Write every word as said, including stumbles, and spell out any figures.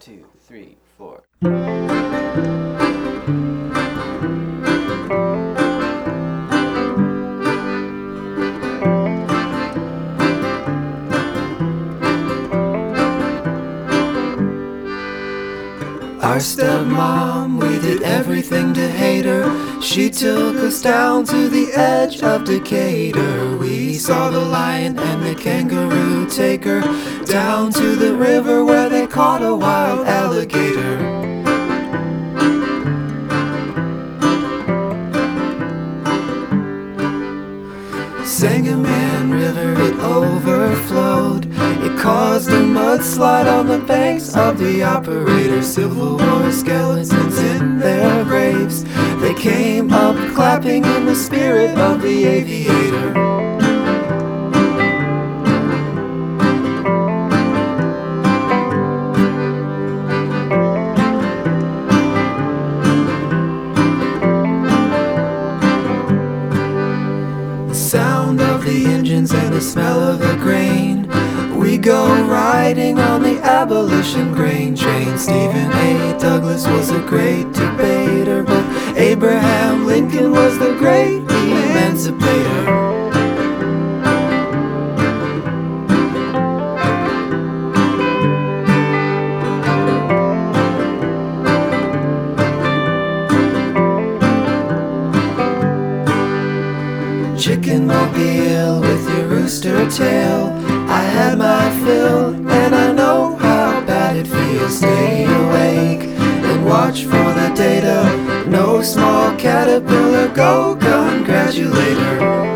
two, three, four. Our stepmom, we did everything to hate her. She took us down to the edge of Decatur. We saw the lion and the kangaroo take her down to the river where they caught a wild alligator. Sangamon River, it overflowed. It caused a mudslide on the banks of the Operator. Civil War skeletons in their graves, they came up clapping in the spirit of the aviator. Sound of the engines and the smell of the grain. We go riding on the abolition grain train. Stephen A. Douglas was a great debater, but Abraham Lincoln was the great emancipator. Chicken mobile with your rooster tail. I had my fill, and I know how bad it feels. Stay awake and watch for the data. No small caterpillar, go congratulate her.